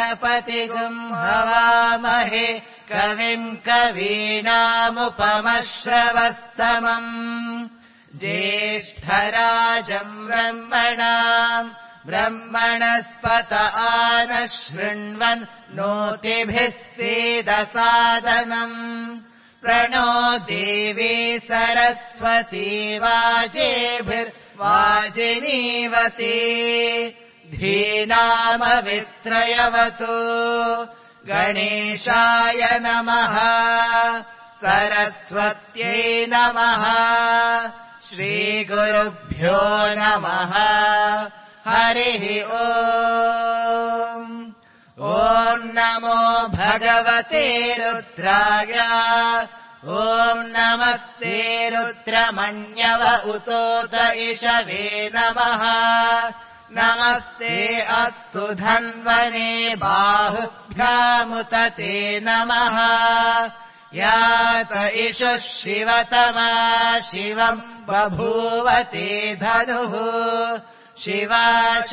गणपतिगुम् हवामहे कविम् कवीनामुपमश्रवस्तमम् ज्येष्ठराजम् ब्रह्मणस्पत आनः शृण्वन् नोतिभिः सीदसादनम् प्रणो देवी सरस्वती वाजेभिर्वाजिनीवती धीनामवित्रयवतु गणेशाय नमः सरस्वत्यै नमः श्रीगुरुभ्यो नमः हरिः ओम् ॐ नमो भगवते रुद्राय ॐ नमस्ते रुद्रमण्यव उतोत इषवे नमः नमस्ते अस्तु धन्वने बाहुभ्यामुत ते नमः यात इषुः शिवतमा शिवम् बभूवते धनुः शिवा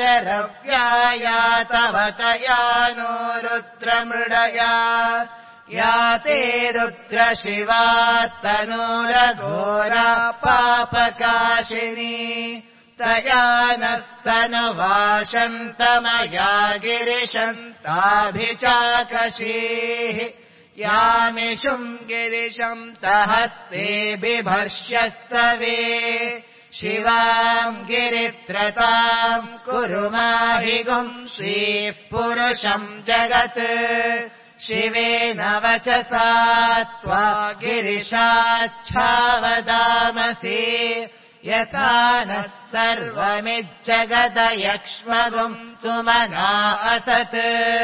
शरव्यायातवतया नो रुद्रमृडया याते रुद्रशिवा तनूरघोरा पापकाशिनी तया नस्तनुवाशन्तमया गिरिशन्ताभिचाकशीः यामिषुम् गिरिशम् तहस्ते बिभर्ष्यस्तवे शिवाम् गिरित्रताम् कुरु माहिगुम् श्रीः पुरुषम् जगत् शिवेन वचसा त्वा गिरिशाच्छावदामसि यथा नः सर्वमिज्जगदयक्ष्मगुम् सुमना असत्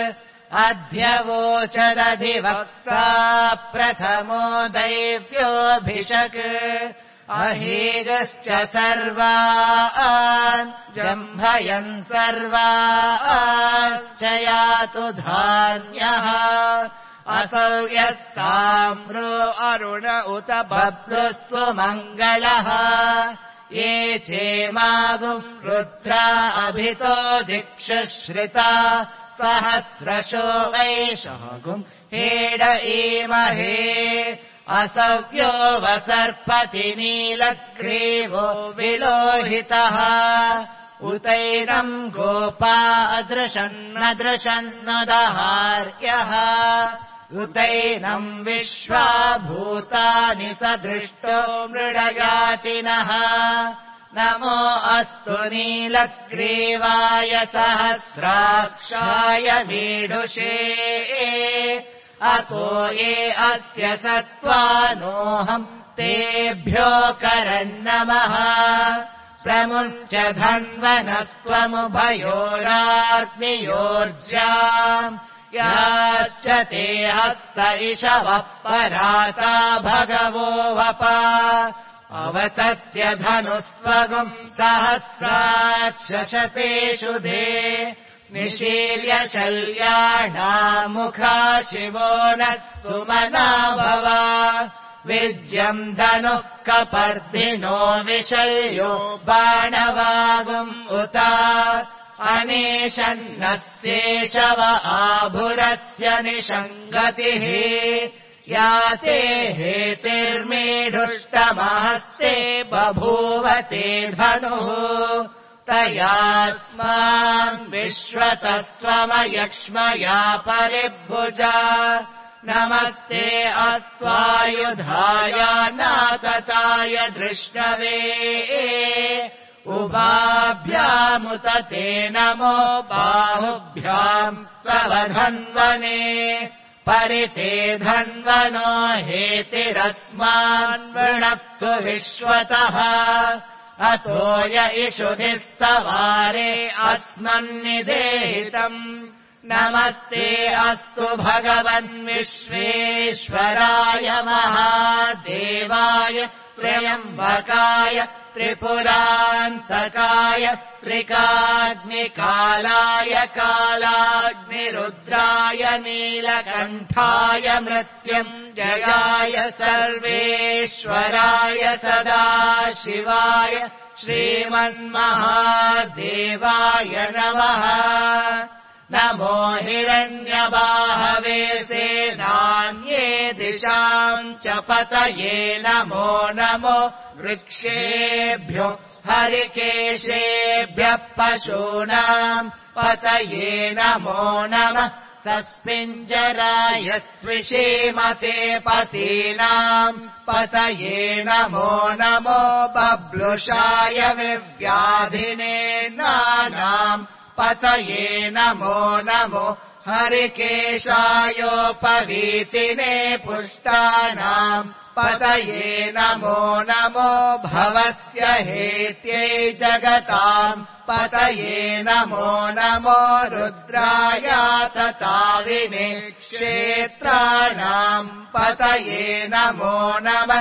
अध्यवोचदधिवक्ता प्रथमो दैव्योऽभिषक् अहेगश्च सर्वान् जम्भयन् सर्वाश्च यातु धान्यः असौ यस्ताम्रो अरुण उत बभ्रुः सुमङ्गलः ये चेमागुम् रुद्रा अभितो दिक्षुश्रिता सहस्रशो वैशागुम् हेड ईमहे असव्यो वसर्पति नीलग्रीवो विलोहितः उतैनम् गोपा अदृशन्नदृशन्नदहार्यः उतैनम् विश्वा भूतानि सदृष्टो मृडयातिनः नमो अस्तु नीलग्रीवाय सहस्राक्षाय वीढुषे अतो ये अस्य सत्त्वानोऽहम् तेभ्यो करन्नमः प्रमुञ्च धन्वनस्त्वमुभयोराग्नियोर्जाम् याश्च ते हस्त इषवः पराता भगवो वपा अवतत्य धनुस्त्वगुम् सहस्राक्षशतेषु धे निशील्य शल्याणामुखा शिवो नः सुमना भव विद्यम् धनुः कपर्दिनो विशल्यो बाणवागुम् उत अनेशन्नस्येषव आभुरस्य निषङ्गतिः याते हेतिर्मीढुष्टमहस्ते बभूवते धनुः तयास्मान् विश्वतस्त्वमयक्ष्मया परिभुजा नमस्ते अस्त्वायुधाय नातताय दृष्णवे उभाभ्यामुत ते नमो बाहुभ्याम् तव धन्वने परिते धन्वनो हेतिरस्मान् वृणक्तु विश्वतः अतो य इषुधिस्तवारे अस्मन्निदेहितम् नमस्ते अस्तु भगवन् विश्वेश्वराय महादेवाय त्र्यम्बकाय त्रिपुरान्तकाय त्रिकाग्निकालाय कालाग्निरुद्राय नीलकण्ठाय मृत्युञ्जयाय सर्वेश्वराय सदाशिवाय श्रीमन्महादेवाय नमः नमो हिरण्यबाहवे सेनान्ये दिशाम् च पतये नमो नमो वृक्षेभ्यो हरिकेशेभ्यः पशूनाम् पतये नमो नमः सस्मिञ्जराय त्विषीमते पतीनाम् पतये नमो नमो बब्लुषाय विव्याधिने नानाम् पतये नमो नमो हरिकेशायोपवीतिने पुष्टानाम् पतये नमो नमो भवस्य हेत्यै जगताम् पतये नमो नमो रुद्रायातताविने क्षेत्राणाम् पतये नमो नमः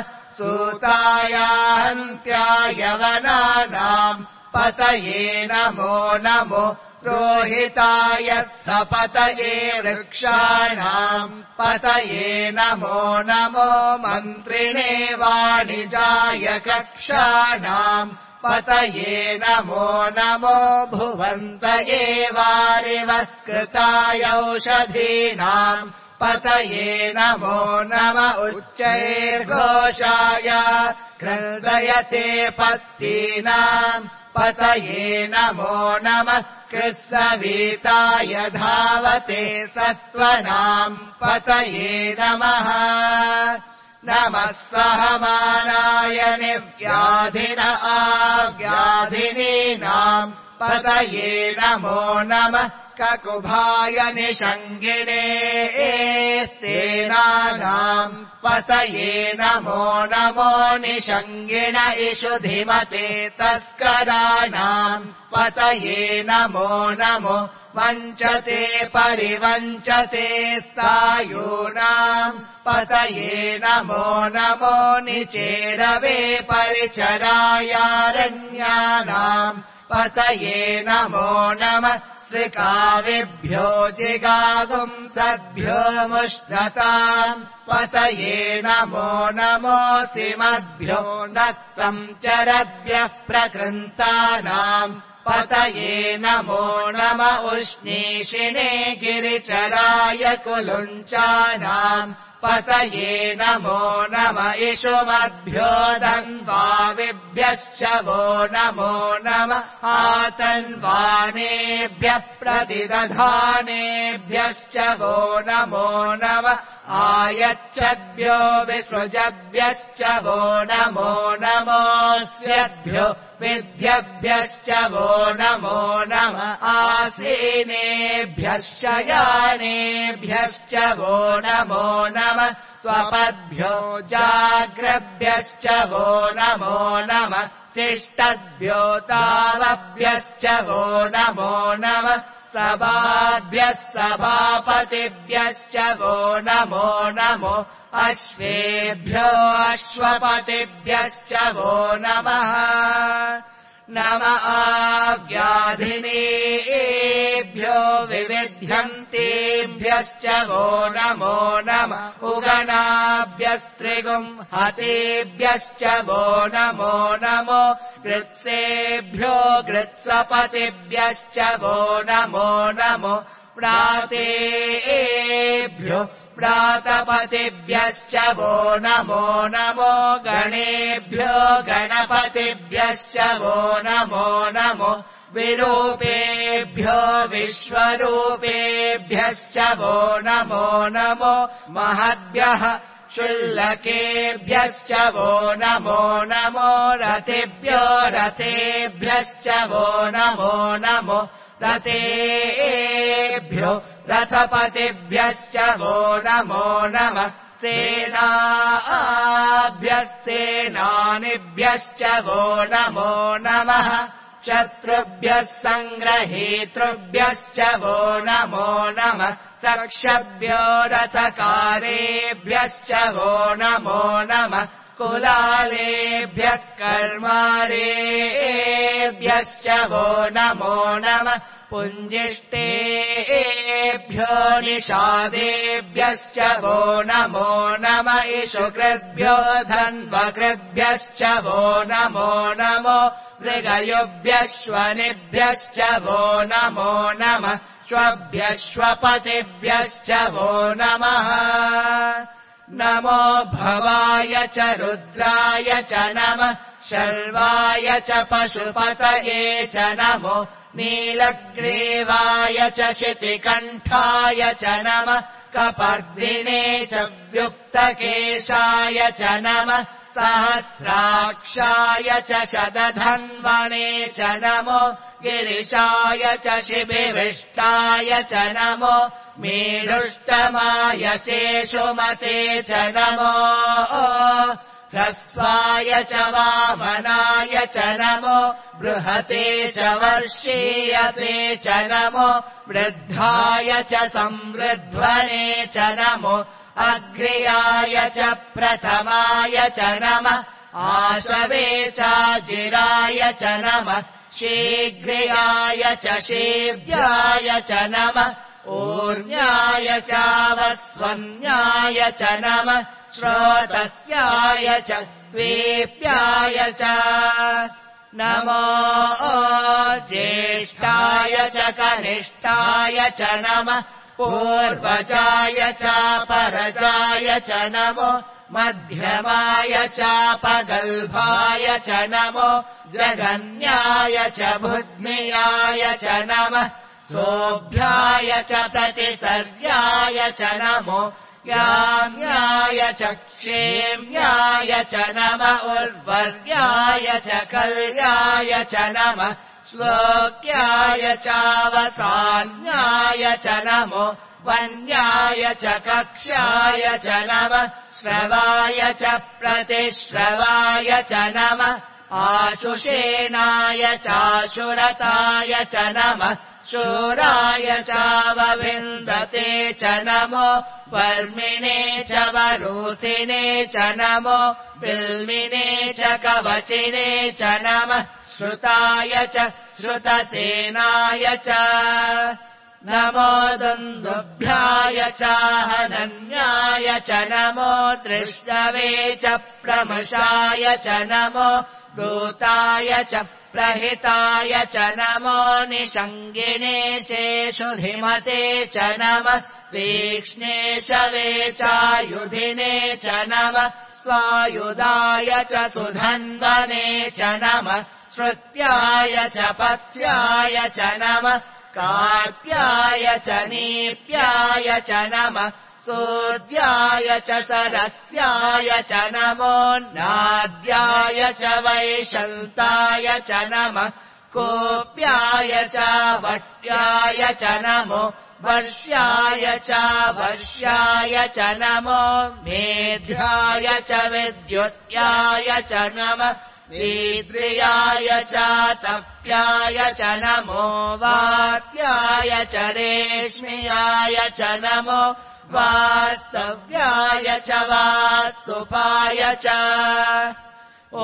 सूतायान्त्याय वनानाम् पतये नमो नमो रोहिताय पतये वृक्षाणाम् पतये नमो नमो मन्त्रिणे वाणिजाय कक्षाणाम् पतये नमो नमो भुवन्तये वारिवस्कृताय औषधीनाम् पतये नमो नम उच्चैर्घोषाय क्रन्दयते पत्तीनाम् पतये नमो नमः कृत्सवीताय धावते सत्त्वनाम् पतये नमः नमः सहमानाय निव्याधिन आव्याधिनीनाम् पतये नमो नमः ककुभाय निषङ्गिणे सेनानाम् पतये नमो नमो निषङ्गिण इषुधिमते तस्कराणाम् पतये नमो नमो वञ्चते परिवञ्चते स्थायूनाम् पतये नमो नमो निचेरवे परिचरायारण्यानाम् पतये नमो नमः श्रिकाविभ्यो जिगागुम् सद्भ्यो मुष्णताम् पतये नमो नमोऽसिमद्भ्यो नत्वम् चरद्भ्यः प्रकृन्तानाम् पतये नमो नम उष्णीषिणे गिरिचराय कुलुञ्चानाम् पतये नमो नम इषुमद्भ्यो धन्वाविभ्यश्च वो नमो नम आतन्वानेभ्यः प्रतिदधानेभ्यश्च वो नमो नम आयच्छद्भ्यो विसृजभ्यश्च वो नमो नमोऽस्यद्भ्यो विद्यभ्यश्च वो नमो नम आसीनेभ्यश्च यानेभ्यश्च वो नमो नम स्वपद्भ्यो जाग्रभ्यश्च वो नमो नम तिष्ठद्भ्यो तावभ्यश्च वो नमो नम सभाभ्यः सभापतिभ्यश्च वो नमो नमो अश्वेभ्यो अश्वपतिभ्यश्च वो नमः नम आव्याधिनेभ्यो विविध्यन्तेभ्यश्च वो नमो नम उगनाभ्यस्त्रिगुम् हतेभ्यश्च वो नमो नमो गृत्सेभ्यो गृत्सपतिभ्यश्च वो नमो नमो प्रातेभ्यो प्रातपतिभ्यश्च वो नमो नमो गणेभ्यो गणपतिभ्यश्च वो नमो नमो विरूपेभ्यो विश्वरूपेभ्यश्च वो नमो नमो महद्भ्यः शुल्लकेभ्यश्च वो नमो नमो रथेभ्यो रथेभ्यश्च वो नमो नमो रथेभ्यो रथपतिभ्यश्च वो नमो नमः सेनाभ्यः सेनानिभ्यश्च वो नमो नमः शत्रुभ्यः सङ्ग्रहेतृभ्यश्च वो नमो नमः तक्षभ्यो रथकारेभ्यश्च वो नमो नमः कुलालेभ्यः कर्मारेभ्यश्च वो नमो नमः पुञ्जिष्टेभ्यो निषादेभ्यश्च वो नमो नम इषुकृद्भ्यो धन्वकृद्भ्यश्च वो नमो नमो मृगयुभ्यश्वनिभ्यश्च वो नमो नमः श्वभ्यश्वपतिभ्यश्च वो नमः नमो भवाय च रुद्राय च नमः शर्वाय च पशुपतये च नमो नीलग्रीवाय च शितिकण्ठाय च नमः कपर्दिने च व्युक्तकेशाय च नमः सहस्राक्षाय च शतधन्वने च नमो गिरिशाय च शिबिविष्टाय च नमो मीढुष्टमाय चेषुमते च नमो ह्रस्वाय च वामनाय च नमो बृहते च वर्षीयसे च नमो वृद्धाय च संवृध्वने च नमो अग्र्याय च प्रथमाय च नमः आशवे चाजिराय च नमः शीघ्र्याय च शीव्याय च नमः ऊर्ण्याय चावस्वन्याय च नमः श्रोतस्याय च द्वीप्याय च नमो ज्येष्ठाय च कनिष्ठाय च नमः पूर्वजाय चापरजाय च नमो मध्यमाय चापगल्भाय च नमो जगन्याय च बुध्नियाय च नमः सोऽभ्याय च प्रतिसर्याय च नमो याम्याय च क्षेम्याय च नमः उर्वर्याय च कल्याय च नमः श्लोक्याय चावसान्याय च नमो वन्याय च कक्ष्याय च नमः श्रवाय च प्रतिश्रवाय च नमः आशुषेणाय चाशुरताय च नमः शूराय चावविन्दते च नमो वर्मिणे च वरूथिने च नमो बिल्मिने च कवचिने च नमः श्रुताय च श्रुतसेनाय च नमो दुन्दुभ्याय चाहनन्याय च नमो तृष्णवे च प्रमशाय च नमो दूताय च प्रहिताय च नमो निषङ्गिने चेषुधिमते च नमः तीक्ष्णेशवे चायुधिने च नमः स्वायुधाय च सुधन्वने च नमः श्रुत्याय च पथ्याय च नमः कार्त्याय च नीप्याय च नमः सोद्याय च सरस्याय च नमो नाद्याय च वैशन्ताय च नमः कोप्याय च वट्याय च नमो वर्ष्याय च वर्ष्याय च नमो मेध्याय च विद्युत्याय च नमः वीद्रियाय च तप्याय च नमो वात्याय च रेश्म्याय च नमो वास्तव्याय च वास्तुपाय च ॐ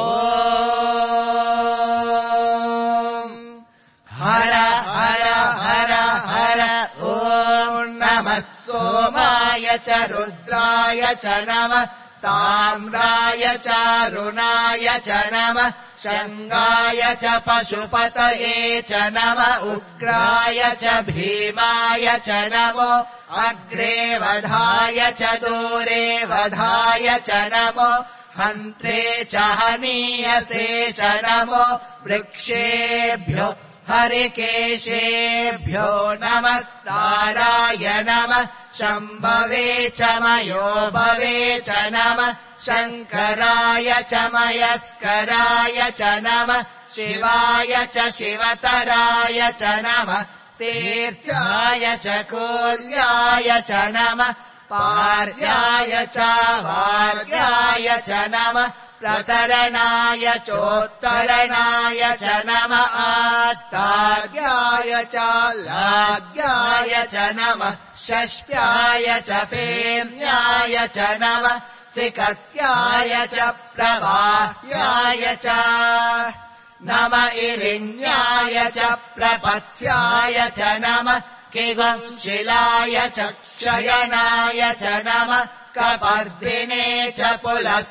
हर हर हर हर ॐ नमः सोमाय च रुद्राय च नमः साम्राय चारुणाय च नमः शङ्गाय च पशुपतये च नमः उग्राय च भीमाय च नमो अग्रे वधाय च दूरे वधाय च नमो हन्त्रे च हनीयसे च नमो वृक्षेभ्यो हरिकेशेभ्यो नमस्ताराय नमः शम्भवे च मयोभवे च नमः शङ्कराय च मयस्कराय च नमः शिवाय च शिवतराय च नमः तीर्थ्याय च कोल्याय च नमः पार्याय च वार्याय च नमः प्रतरणाय चोत्तरणाय च नमः आत्तार्याय च लाद्याय च नमः षष्ठ्याय च पेम्याय च नमः सिकत्याय च प्रवाह्याय च नमः इरिण्याय च प्रपथ्याय च नमः किगंशिलाय च क्षयनाय च नमः कपर्दिने च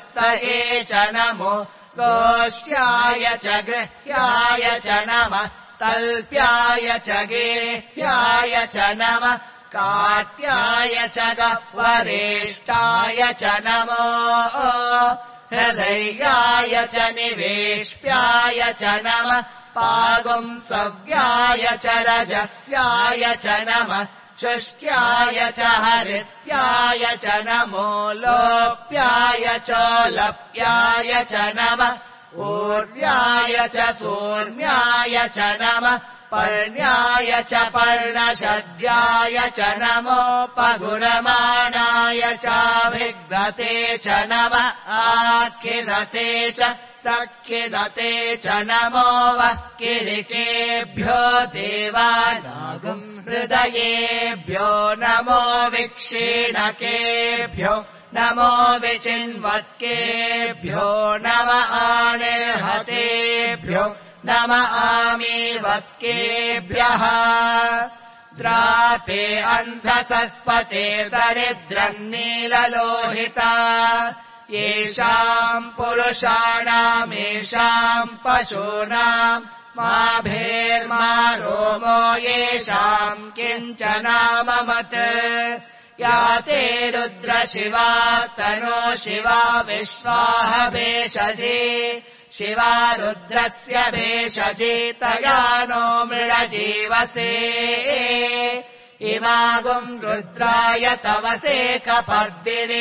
पुलस्तये च नमो गोष्ठ्याय च गृह्याय च नमः तल्प्याय च गेह्याय च नमः काट्याय च गह्वरेष्टाय च नमो हृदयाय च निवेश्याय च नमः पागुंसव्याय च रजस्याय च नमः शुष्क्याय च हरित्याय च नमो लोप्याय च लप्याय च नमः ऊर्व्याय च सूर्म्याय च नमः पर्ण्याय च पर्णशद्याय च नमो पगुरमाणाय चाभिग्धते च नमः आक्किदते च तक्किदते च नमो वः किरिकेभ्यो देवानागुम् हृदयेभ्यो नमो विक्षीणकेभ्यो नमो विचिन्वत्केभ्यो नम आनिर्हतेभ्यो नम आमीवत्केभ्यः द्रापे अन्धसस्पते दरिद्रम् नीललोहिता येषाम् पुरुषाणामेषाम् पशूनाम् माभेर्मा रोमो येषाम् किञ्चनाममत् या ते रुद्रशिवा तनो शिवा विश्वाह भेषजे शिवा रुद्रस्य भेषजे तया नो मृडजीवसे इमागुम् रुद्राय तवसे कपर्दिने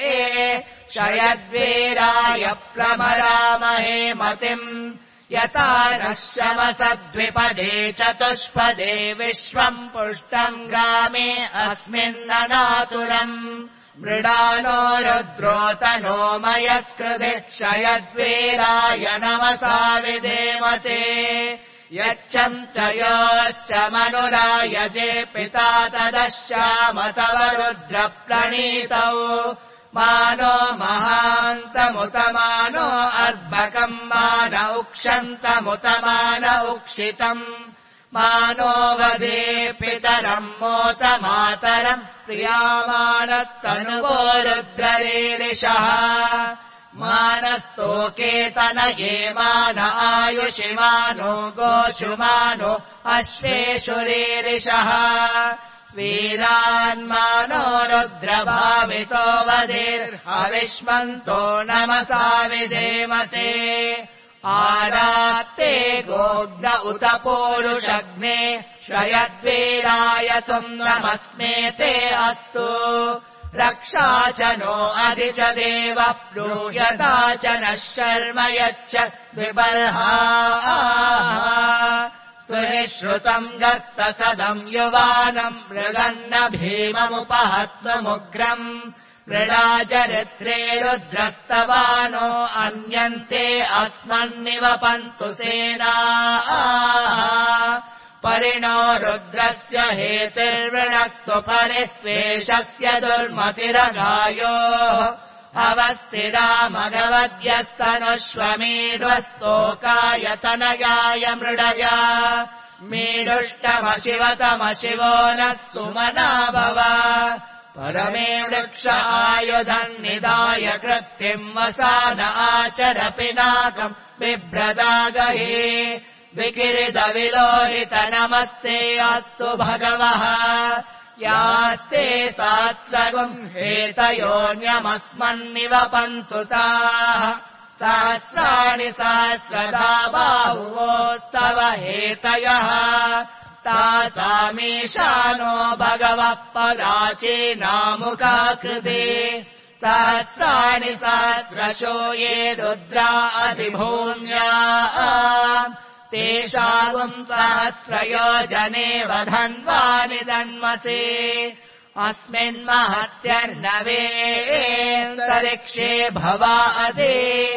शयद्वीराय प्रमरामहे मतिम् यथा नः शमसद्विपदे चतुष्पदे विश्वम् पुष्टम् ग्रामे अस्मिन्ननातुरम् मृडानो रुद्रोतनो मयस्कृते क्षयद्वीराय नमसा विधेमते यच्चम् च योश्च मनुरायजे पिता तदश्याम तव रुद्रप्रणीतौ मानो महान्तमुतमानो अर्भकम् मान उक्षन्तमुतमान उक्षितम् मानो वदे पितरम् मोत मातरम् प्रियामानस्तनुवो रुद्ररीरिषः मानस्तोकेतनये मान आयुषिमानो गोषुमानो अश्वेषुरीरिषः वीरान्मानो रुद्रभावितो वदेर्हविष्मन्तो नमसा विधेमते आरात्ते गोग्ध उत पूरुषग्ने शयद्वीराय सुम्नमस्मेते अस्तु रक्षा च नो अधि च देव प्रूयता च नः शर्म यच्च द्विबर्हा स्तुनिश्रुतम् गत्तसदम् युवानम् मृगन्न भीममुपहत्वमुग्रम् मृडाचरित्रे रुद्रस्तवानो अन्यन्ते अस्मन्निवपन्तु सेनाः परिणो रुद्रस्य हेतिर्वृणक्तु परित्वेषस्य दुर्मतिरगायोः अवस्थिरामगवद्यस्तनुष्वमीढ्वस्तोकायतनयाय मृडया मीढुष्टमशिवतमशिवो नः सुमना भव परमे वृक्ष आयुधम् निधाय कृत्तिम् वसान आचर पिनाकम् बिभ्रदागहे विकिरितविलोहित नमस्ते अस्तु भगवः यास्ते सहस्रगुम् हेतयोऽन्यमस्मन्निवपन्तु ताः सहस्राणि सहस्रधा बाहुवोत्सव हेतयः तासामीशानो भगवः पराचीनामुखाकृते सहस्राणि सहस्रशो ये रुद्रा अधिभूम्या तेषागुम् सहस्रयोजने वधन्वानि दन्मसे अस्मिन्महत्यर्णवेऽन्तरिक्षे भवा अदे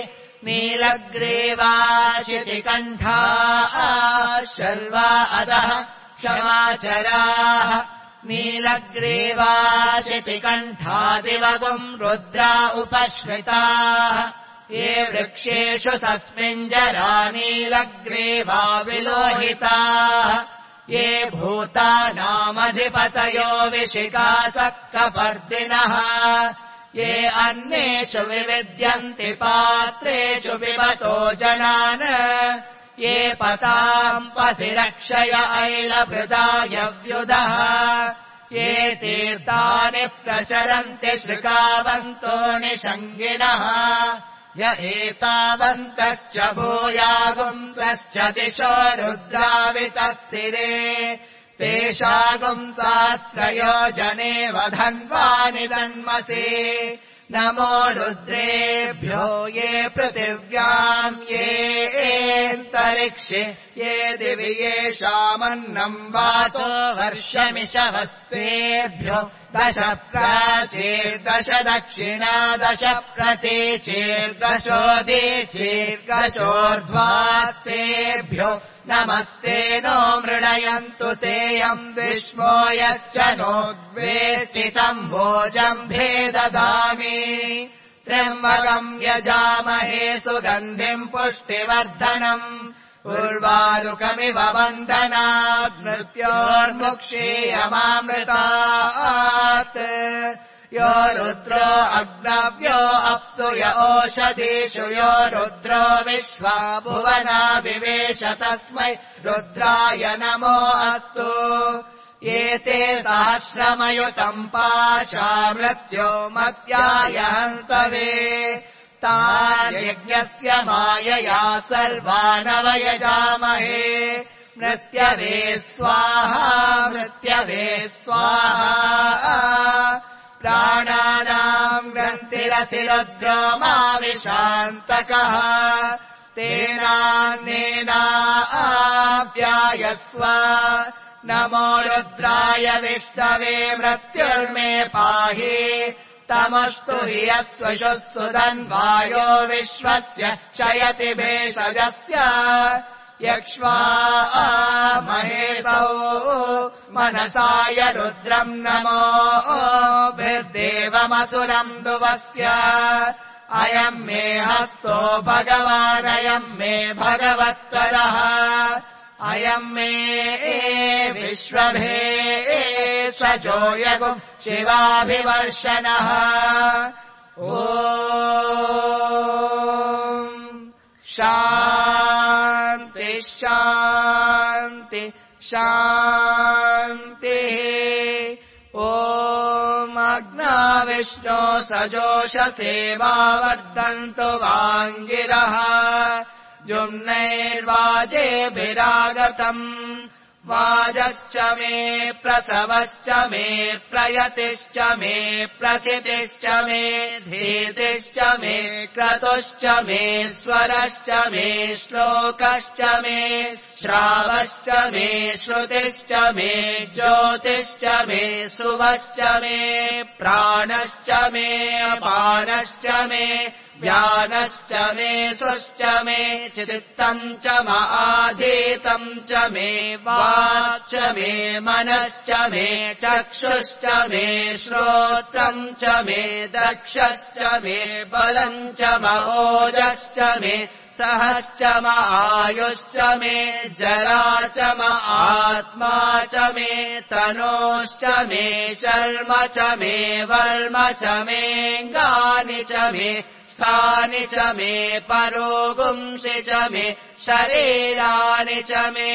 नीलग्रीवाशितिकण्ठा शर्वा अधः क्षमाचराः नीलग्रीवाशितिकण्ठादिवगुम् रुद्रा उपश्रिताः ये वृक्षेषु सस्मिञ्जरा नीलग्रीवा विलोहिताः ये भूतानामधिपतयो विशिखासक्तपर्दिनः ये अन्येषु विविद्यन्ति पात्रेषु पिबतो जनान् ये पताम् पथिरक्षय ऐलभृदायव्युदः ये तीर्थानि प्रचरन्ति श्रुकावन्तो निषङ्गिणः य एतावन्तश्च भूयागुंसश्च दिशो रुद्रावितत्तिरे तेषागुंसाश्रयो जनेव धन्वानि दन्मसि नमो रुद्रेभ्यो ये पृथिव्याम् येऽन्तरिक्षे ये दिवि येषामन्नम् वातो वर्षमिषवस्तेभ्यो 10 प्राचीर्दश दक्षिणा 10 प्रतीचीर्दशोदीचीर्गचोर्ध्वास्तेभ्यो नमस्ते नो मृणयन्तु तेऽयम् विश्वो यश्च नोद्वेष्टितम् भोजम्भे ददामि त्र्यम्बकम् यजामहे सुगन्धिम् पुष्टिवर्धनम् उर्वारुकमिव बन्धनात् मृत्योर्मुक्षीयमामृतात् यो रुद्रो अग्नव्यो अप्सु य ओषधीषु यो रुद्रो विश्वा भुवना विवेश तस्मै रुद्राय नमो अस्तु एते सहस्रमयुतम् पाशा मृत्यो मत्याय हन्तवे तान्यज्ञस्य मायया सर्वानवयजामहे मृत्यवे स्वाहा मृत्यवे स्वाहा प्राणानाम् ग्रन्थिरसि रुद्रो माविशान्तकः तेनान्नेनाप्यायस्व नमो रुद्राय विष्णवे मृत्युर्मे पाहि तमस्तु हि यस्वशुः सुधन्वायो विश्वस्य क्षयति भेषजस्य यक्ष्वा महेशौ मनसाय रुद्रम् नमो भिर्देवमसुरम् दुवस्य अयम् मे हस्तो भगवानयम् मे भगवत्तरः अयम् मे विश्वभे स्वजो यगुम् शिवाभिवर्षणः ॐ शान्ति शान्ति शान्तिः ॐ अग्नाविष्णो सजोषसेवावर्धन्तु वाङ्गिरः जुम्नैर्वाजेभिरागतम् वाजश्च मे प्रसवश्च मे प्रयतिश्च मे प्रसितिश्च मे धीतिश्च मे क्रतुश्च मे स्वरश्च मे श्लोकश्च मे श्रावश्च मे श्रुतिश्च मे ज्योतिश्च मे सुवश्च मे प्राणश्च मे अपानश्च मे व्यानश्च मे सुश्च मे चित्तम् च आधीतम् च मे वाक्च मे मनश्च मे चक्षुश्च मे श्रोत्रम् च मे दक्षश्च मे बलम् च ओजश्च मे सहश्च आयुश्च मे जरा च आत्मा च मे तनोश्च मे शर्म च मे वर्म च मेऽङ्गानि च मे स्थानि च मे परोगुंसि च मे शरीराणि च मे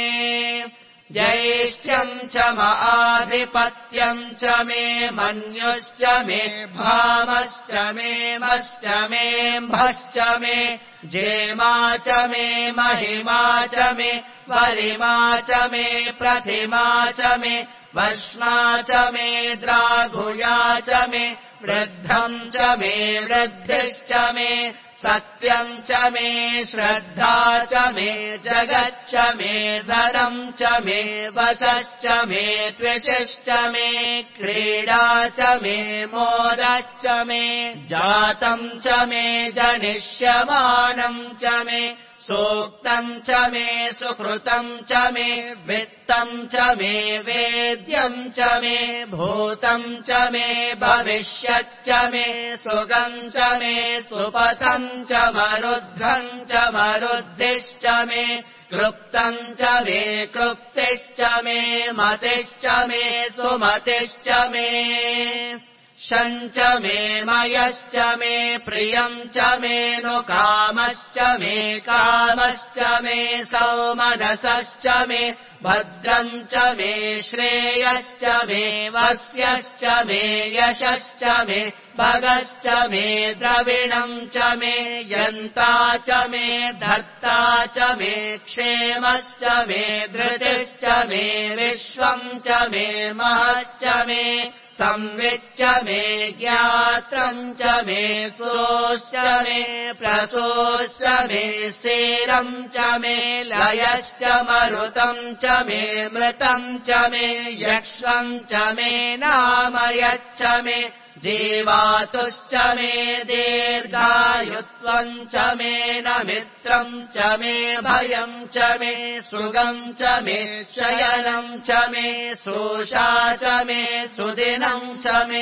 ज्यैष्ठ्यम् च आधिपत्यम् च मे मन्युश्च मे भामश्च मे मश्च मेऽम्भश्च मे जेमा च मे महिमा च मे वरिमा च मे प्रतिमा च मे वश्मा च मे द्राघुया च मे वृद्धम् च मे वृद्धिश्च मे सत्यम् च मे श्रद्धा च मे जगच्च मे धनम् च मे वसश्च मे त्विषश्च मे क्रीडा च मे मोदश्च मे जातम् च मे जनिष्यमानम् च मे सूक्तम् च मे सुकृतम् च मे वित्तम् च मे वेद्यम् च मे भूतम् च मे भविष्यच्च मे सुगम् च मे सुपथम् च मरुद्धम् च मरुद्धिश्च मे क्लुप्तम् च मे क्लुप्तिश्च मे मतिश्च मे सुमतिश्च मे शञ्च मे मयश्च मे प्रियम् च मे नु कामश्च मे सौमनसश्च मे भद्रम् च मे श्रेयश्च मे वस्यश्च मे यशश्च मे भगश्च मे द्रविणम् च मे यन्ता च मे धर्ता च मे क्षेमश्च मे धृतिश्च मे विश्वम् च मे महश्च मे संविच्च मे ज्ञात्रम् च मे सुरोश्च मे प्रसोश्च मे सेरम् च मे लयश्च मरुतम् च मे मृतम् च मे यक्ष्मम् च मे नामयच्च मे जीवातुश्च मे दीर्घायुत्वम् च मे न मित्रम् च मे भयम् च मे सुगम् च मे शयनम् च मे सोषा च मे सुदिनम् च मे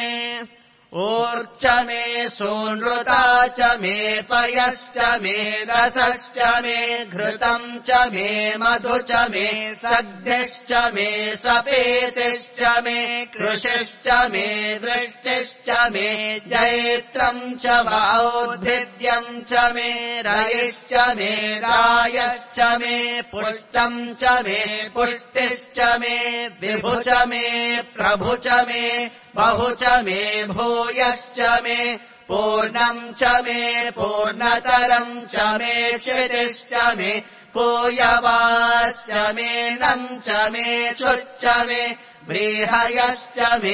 ऊर्च मे सोनृता च मे पयश्च मे रसश्च मे घृतम् च मे मधु च मे सग्धिश्च मे सपेतिश्च मे कृषिश्च मे वृष्टिश्च मे जैत्रम् च औद्भिद्यम् च मे रयिश्च मे रायश्च मे पुष्टम् च मे पुष्टिश्च मे विभु च मे प्रभु च मे बहु च मे भूयश्च मे पूर्णम् च मे पूर्णतरम् च मे क्षितिश्च मे पूयवाश्च मे नम् च मे शुच्च मे व्रीहयश्च मे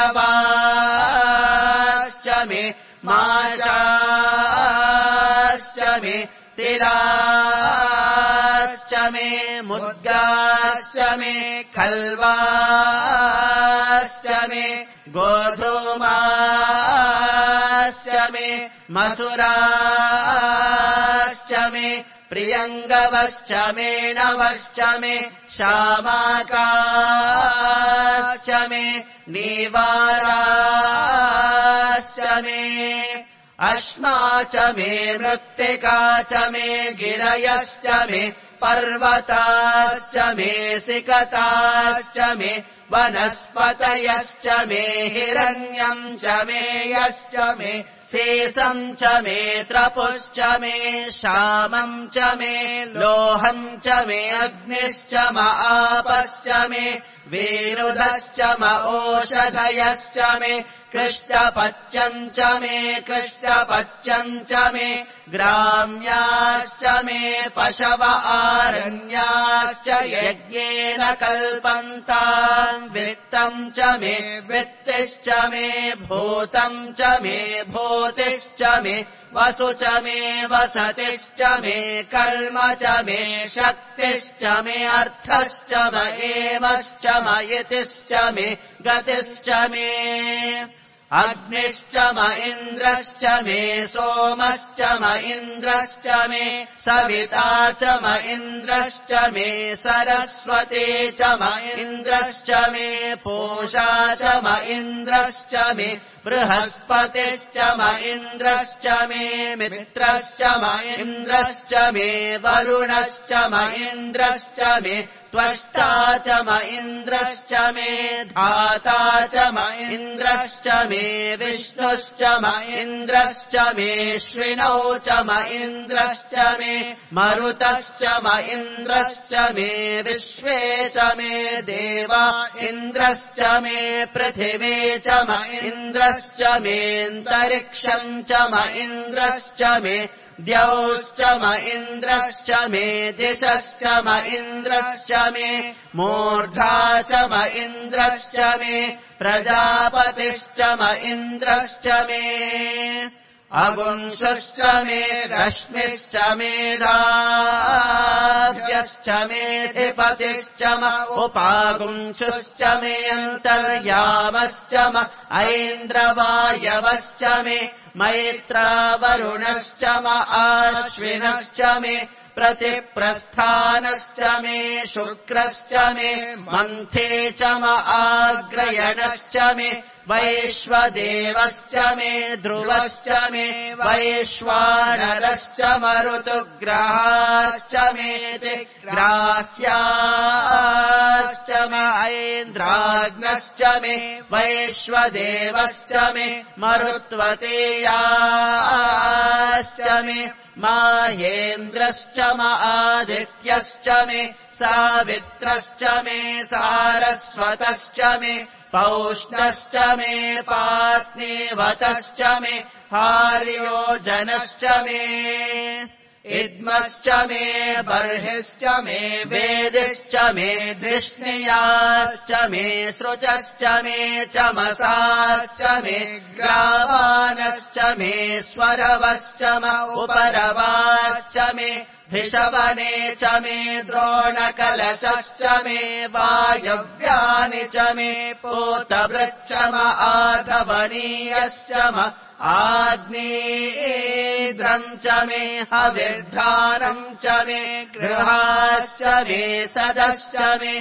यवाश्च मे माशाश्च मे तिलाश्च मे मुद्गाश्च मे खल्वाश्च मे गोधूमाश्च मे मसुराश्च मे प्रियङ्गवश्च मे नवश्च मे शामाकाश्च मे नीवाराश्च मे अश्मा च मे मृत्तिका च मे गिरयश्च मे पर्वताश्च मे सिकताश्च मे वनस्पतयश्च मे हिरण्यम् च मे यश्च मे शेषम् च मे त्रपुश्च मे श्यामम् च मे लोहम् च मे अग्निश्च म आपश्च मे वेरुदश्च म ओषधयश्च मे कृष्टपच्यम् च मे कृष्टपच्यम् च मे ग्राम्याश्च मे पशव आरण्याश्च यज्ञेन कल्पन्ताम् वित्तम् च मे वित्तिश्च मे भूतम् च मे भूतिश्च मे वसु च मे वसतिश्च मे कर्म च मे शक्तिश्च मे अर्थश्च म एवश्च म इतिश्च मे गतिश्च मे अग्निश्च म इन्द्रश्च मे सोमश्च म इन्द्रश्च मे सविता च म इन्द्रश्च मे सरस्वती च म इन्द्रश्च मे पूषा च म इन्द्रश्च मे बृहस्पतिश्च म इन्द्रश्च मे मित्रश्च म इन्द्रश्च मे वरुणश्च म इन्द्रश्च मे त्वष्टा च म इन्द्रश्च मे धाता च म इन्द्रश्च मे विष्णुश्च म इन्द्रश्च मे श्विनौ च म इन्द्रश्च मे मरुतश्च म इन्द्रश्च मे विश्वे च मे देवा इन्द्रश्च मे पृथिवी च म इन्द्रश्च मेऽन्तरिक्षम् च म इन्द्रश्च मे द्यौश्च म इन्द्रश्च मे दिशश्च म इन्द्रश्च मे मूर्धा च म इन्द्रश्च मे प्रजापतिश्च म इन्द्रश्च मे अगुंशश्च मे रश्मिश्च मेधाव्यश्च मेऽधिपतिश्च म उपागुंशुश्च मे अन्तर्यामश्च म ऐन्द्रवायवश्च मे मैत्रावरुणश्च म आश्विनश्च मे प्रतिप्रस्थानश्च मे शुक्रश्च मे मन्थे च म आग्रयणश्च मे वैश्वदेवश्च मे ध्रुवश्च मे वैश्वानरश्च मरुतुग्रहाश्च मेति ग्राह्याश्च महेन्द्राग्नश्च मे वैश्वदेवश्च मे मरुत्वतेयाश्च मे माहेन्द्रश्च आदित्यश्च मे सावित्रश्च मे सारस्वतश्च मे पौष्णश्च मे पात्नीवतश्च मे हार्योजनश्च मे इद्मश्च मे बर्हिश्च मे वेदिश्च मे धिष्णियाश्च मे सृजश्च मे चमसाश्च मे ग्रावानश्च मे स्वरवश्च म उपरवाश्च मे धिषवने च मे द्रोणकलशश्च मे वायव्यानि च मे पूतवृच्च म आधवनीयश्च म आग्नेयेन्द्रम् च मे हविर्धानम् च मे गृहाश्च मे सदश्च मे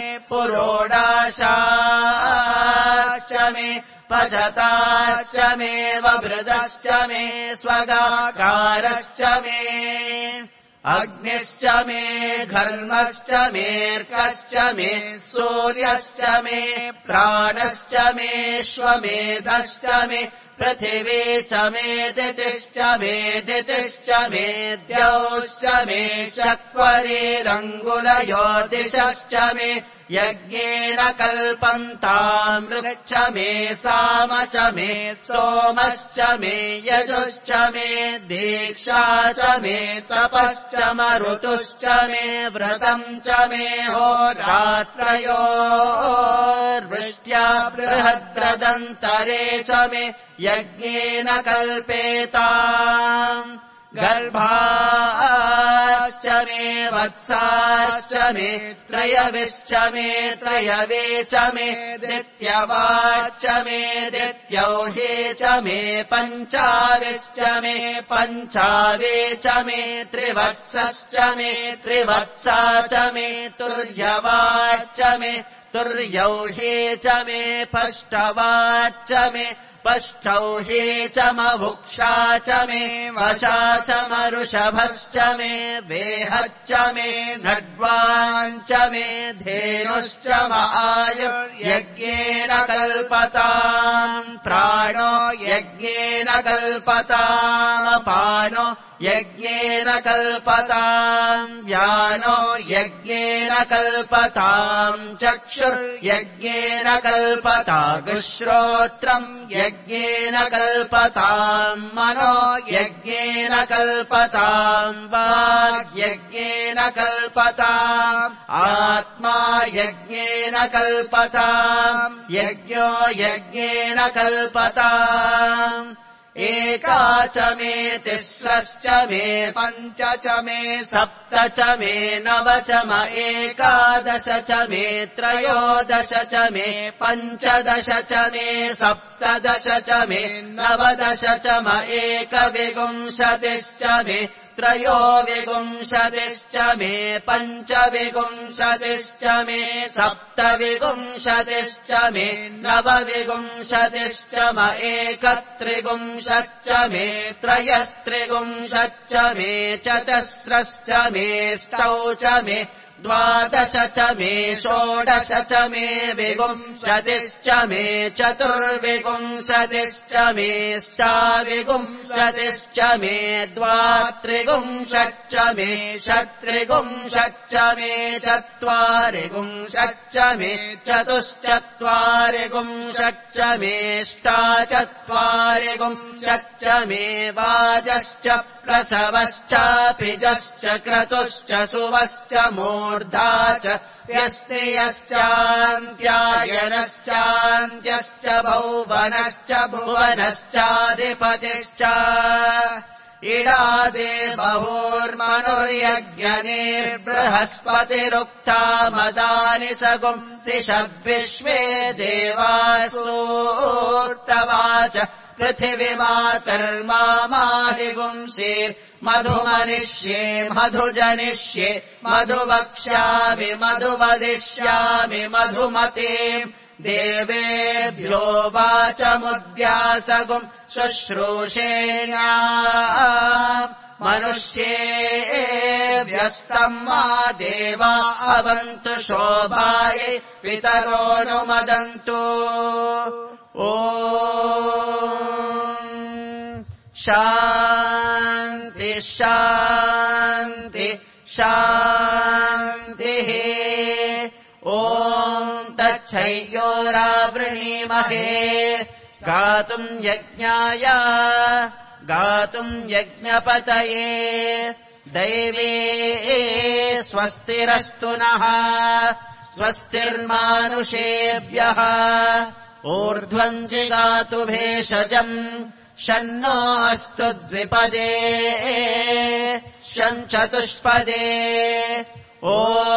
पुरोडाशाश्च मे पचताश्च मे ववृदश्च मे स्वगाकारश्च मे अग्निश्च मे घर्मश्च मेऽर्कश्च मे सूर्यश्च मे प्राणश्च मेऽश्वमेधश्च मे पृथिवी च मे दितिश्च मे दितिश्च मे द्यौश्च मे शक्वरीरङ्गुलयोतिषश्च मे यज्ञेन कल्पन्ताम् ऋक्ष मे साम च मे सोमश्च मे यजुश्च मे दीक्षा च मे तपश्च मरुतुश्च मे व्रतम् च मे होरात्रयोर्वृष्ट्या बृहद्रदन्तरे च मे यज्ञेन कल्पेताम् गर्भाश्च मे वत्साश्च मे त्रयविश्च मे त्रयवे च मे दित्यवाच्च मे दित्यौहे च मे पञ्चाविश्च मे पञ्चावे च मे त्रिवत्सश्च मे त्रिवत्सा च मे तुर्यवाच्च मे तुर्यौहे च मे पष्टवाच्च मे पष्टौहे च मभुक्षा च मे वशा च मरुषभश्च मे वेहच्च मे नड्वाञ्च मे धेनुश्च आयुर्यज्ञेन कल्पताम् प्राणो यज्ञेन कल्पताम् अपानो यज्ञेन कल्पताम् व्यानो यज्ञेन कल्पताम् चक्षुर्यज्ञेन कल्पतागुश्रोत्रम् यज्ञेन कल्पताम् मनो यज्ञेन कल्पताम् वाग्यज्ञेन कल्पताम् आत्मा यज्ञेन कल्पताम् यज्ञो यज्ञेन कल्पताम् एका च मे तिस्रश्च मे पञ्च च मे सप्त च मे नव च म एकादश च मे त्रयोदश च मे पञ्चदश च मे सप्तदश च मे नवदश च म एकविंशतिश्च मे त्रयोविंशतिश्च मे पञ्चविंशतिश्च मे सप्तविंशतिश्च मे नवविंशतिश्च म एकत्रिंशच्च मे त्रयस्त्रिंशच्च मे चतस्रश्च मे ष्टौ च मे द्वादश च मे षोडश च मे विंशतिश्च मे चतुर्विंशतिश्च मे ष्टाविंशतिश्च मे द्वात्रिंशच्च मे षट्त्रिंशच्च मे चत्वारिंशच्च मे चतुश्चत्वारिंशच्च मे ष्टाचत्वारिंशच्च मे वाजश्च प्रसवश्चापिजश्च क्रतुश्च सुवश्च मूर्धा च व्यस्तियश्चान्त्यायनश्चान्त्यश्च भौवनश्च भुवनश्चाधिपतिश्च इडादे बहुर्मनुर्यज्ञनेर्बृहस्पतिरुक्ता मदानि सगुंसि षद्विश्वे देवासूर्तवाच पृथिवीमातर्मामाहिगुंसि मधुमनिष्ये मधुजनिष्ये मधुवक्ष्यामि मधुवदिष्यामि मधुमते देवेभ्यो वाचमुद्यासगुम् शुश्रूषेया मनुष्येभ्यस्तम् मा देवा अवन्तु शोभायै पितरोऽनुमदन्तु ॐ शान्ति शान्ति शान्तिः ॐ तच्छयोरावृणीमहे गातुम् यज्ञाय गातुम् यज्ञपतये दैवे स्वस्तिरस्तु नः स्वस्तिर्मानुषेभ्यः ऊर्ध्वम् जिगातु भेषजम् शन्नो अस्तु द्विपदे शञ्चतुष्पदे ॐ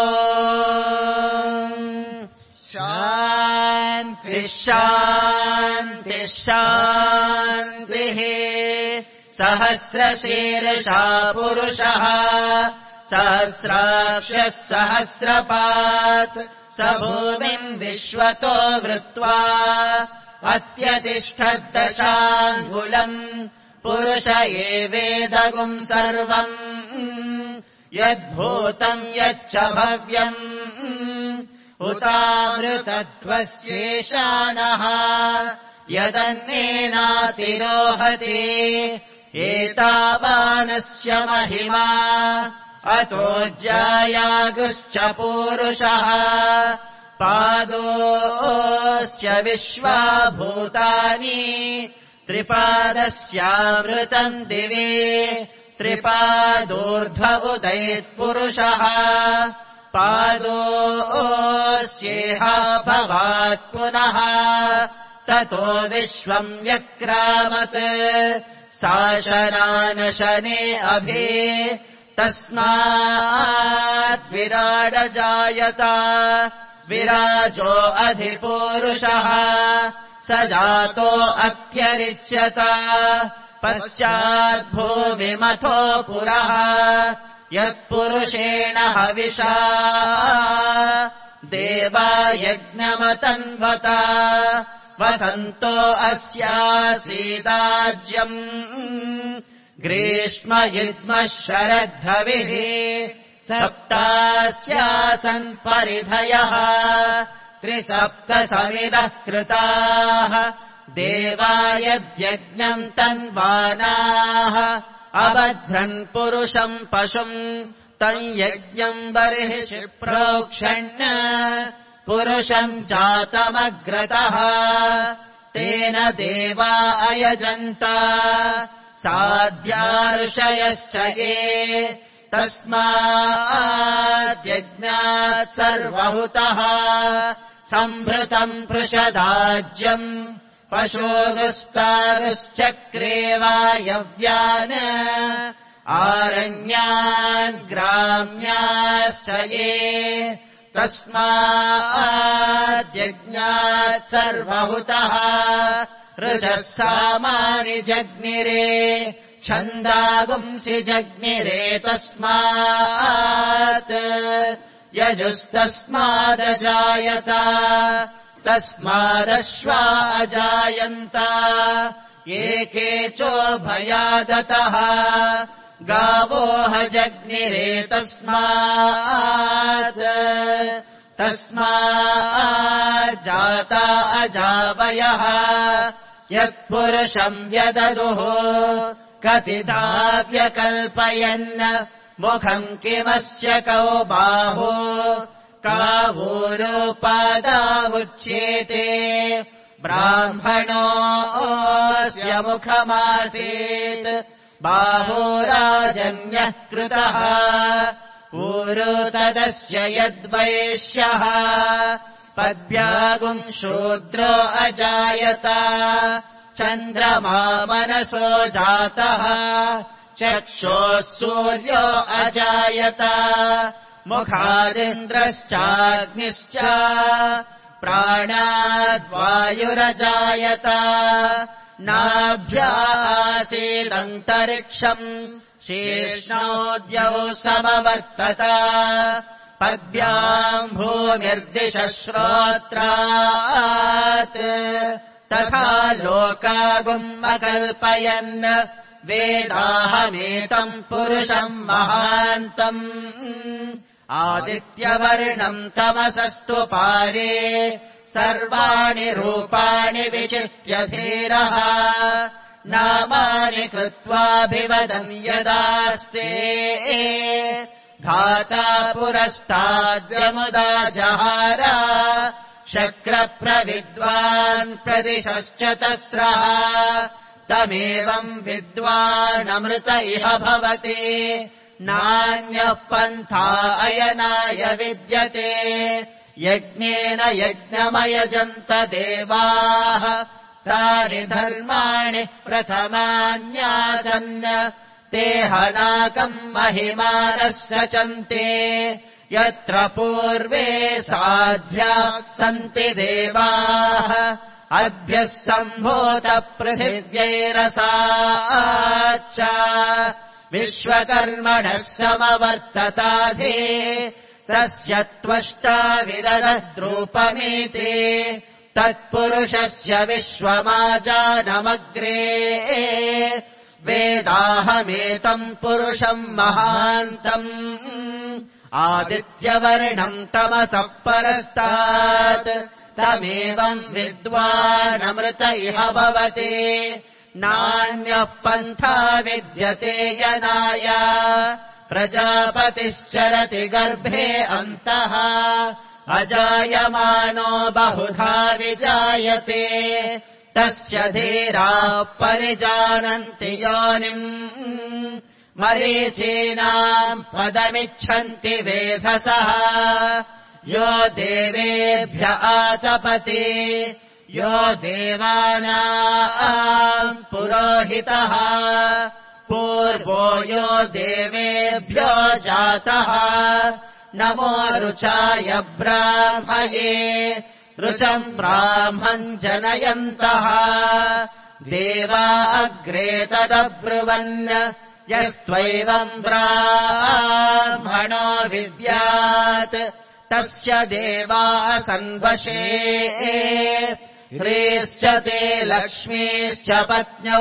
शान्ति शान्ति शान्तिः सहस्रशीर्षा पुरुषः सहस्राक्षः सहस्रपात् स भूमिम् विश्वतो वृत्वा अत्यतिष्ठद्दशाङ्गुलम् पुरुष एवेदगुम् सर्वम् यद्भूतम् यच्च भव्यम् उतामृतत्वस्येषाणः यदन्नेनातिरोहति एतावानस्य महिमा अतोऽज्यायागुश्च पूरुषः पादोऽस्य विश्वाभूतानि त्रिपादस्यामृतम् दिवे त्रिपादोर्ध्व उदैत्पुरुषः पादोऽस्येह भवात् पुनः ततो विश्वम् व्यक्रामत् शासनानशने अभि तस्मात् विराडजायत विराजो अधिपूरुषः स जातो अत्यरिच्यत पश्चाद्भूमिमथो पुरः यत्पुरुषेण हविषा देवा यज्ञमतन्वत वसन्तो अस्यासीदाज्यम् ग्रीष्म युग्मः शरद्धविः सप्तास्यासन् परिधयः त्रिसप्त समिदः कृताः देवा यद्यज्ञम् तन्वानाः अबध्रन् पुरुषम् पशुम् तम् यज्ञम् बर्हिषि प्रोक्षण् पुरुषम् जातमग्रतः तेन देवा अयजन्त साध्या ऋषयश्च ये तस्माद्यज्ञात् सर्वहुतः सम्भृतम् पृषदाज्यम् पशोगुस्तागुश्चक्रे वायव्यान् आरण्यान् ग्राम्याश्च ये तस्माद्यज्ञात् सर्वहुतः ऋजः सामानि जग्निरे छन्दागुंसि जग्निरे तस्मात् यजुस्तस्मादजायत तस्मादश्वा अजायन्त एके चोभयादतः गावोह जग्निरे तस्माज्जाता अजावयः यत्पुरुषम् व्यददुः कतिधा व्यकल्पयन् मुखम् किमस्य कौ बाहो कावोरोपादावुच्येते ब्राह्मणोऽस्य मुखमासीत् बाहो राजन्यः कृतः ऊरो तदस्य यद्वैश्यः पद्भ्यागुम् शूद्रो अजायत चन्द्रमा मनसो जातः चक्षोः सूर्यो अजायत मुखादिन्द्रश्चाग्निश्च प्राणाद्वायुरजायत नाभ्यासीदन्तरिक्षम् शीर्ष्णोद्यौ समवर्तत पद्भ्याम् भूमिर्दिशश्रोत्रात् तथा लोकागुम् अकल्पयन् वेदाहमेतम् पुरुषम् महान्तम् आदित्यवर्णम् तमसस्तु पारे सर्वाणि रूपाणि विचित्य धीरः नामानि कृत्वाभिवदन् यदास्ते घाता पुरस्ताद्यमुदा जहार शक्रप्रविद्वान् प्रदिशश्चतस्रः तमेवम् विद्वानमृत इह भवति नान्यः पन्था अयनाय विद्यते यज्ञेन यज्ञमयजन्त देवाः तानि धर्माणि प्रथमान्यासन् ते हनाकम् महिमानः सचन्ते यत्र पूर्वे साध्या सन्ति देवाः अद्भ्यः सम्भूत पृथिव्यैरसाच्च विश्वकर्मणः समवर्तताधे तस्य त्वष्टा विदधद्रूपमेते तत्पुरुषस्य विश्वमाजानमग्रे वेदाहमेतम् पुरुषम् महान्तम् आदित्यवर्णम् तमसः परस्तात् तमेवम् विद्वानमृत इह भवति नान्यः पन्था विद्यते यनाय प्रजापतिश्चरति गर्भे अन्तः अजायमानो बहुधा विजायते तस्य धीराः परिजानन्ति योनिम् मरीचीनाम् पदमिच्छन्ति वेधसः यो देवेभ्य आतपति यो देवानाम् पुरोहितः पूर्वो यो देवेभ्यो जातः नमो रुचाय ब्राह्मणे रुचम् ब्राह्मम् जनयन्तः देवा अग्रे तदब्रुवन् यस्त्वैवम् ब्राह्मणो विद्यात् तस्य देवाः सन्वशे ह्रीश्च ते लक्ष्मीश्च पत्न्यौ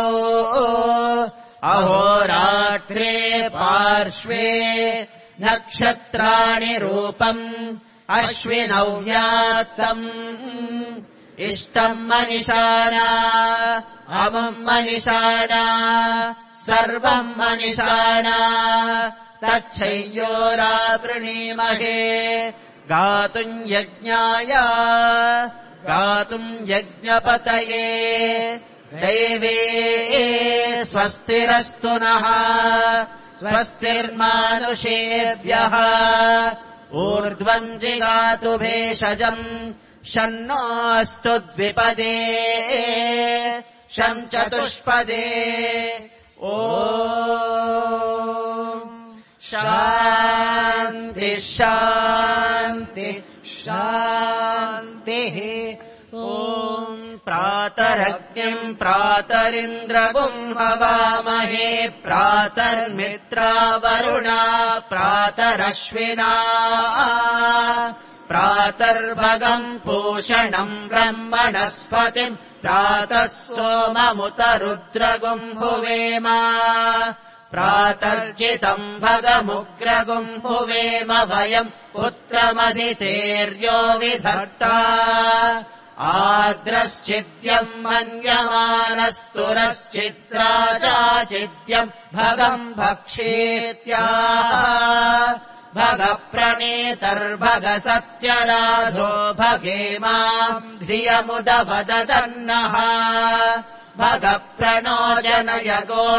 अहोरात्रे पार्श्वे नक्षत्राणि रूपम् अश्विनौ व्यात्तम् इष्टम् मनिषाना अमुम् मनिषाना सर्वम् मनिषाना तच्छय्योरावृणीमहे गातुम् यज्ञाय गातुम् यज्ञपतये दैवे स्वस्तिरस्तु नः स्वस्तिर्मानुषेभ्यः ऊर्ध्वम् जिगातु भेषजम् शन्नोऽस्तु द्विपदे शम् चतुष्पदे ॐ शान्ति शान्ति शान्तिः ॐ प्रातरग्निम् प्रातरिन्द्रगुम् हवामहे प्रातर्मित्रावरुणा प्रातरश्विना प्रातर्भगम् पूषणम् ब्रह्मणस्पतिम् प्रातः सोममुत रुद्रगुम् हुवेम प्रातर्जितम् भगमुग्रगुम् हुवेम वयम् पुत्रमदितेर्यो विधर्ता आद्रश्चिद्यम् मन्यमानस्तुरश्चित्रा चाचिद्यम् भगम् भक्षेत्याः भगप्रणेतर्भगसत्यराधो भगेमाम् धियमुदवदन्नः भगप्रणो जनय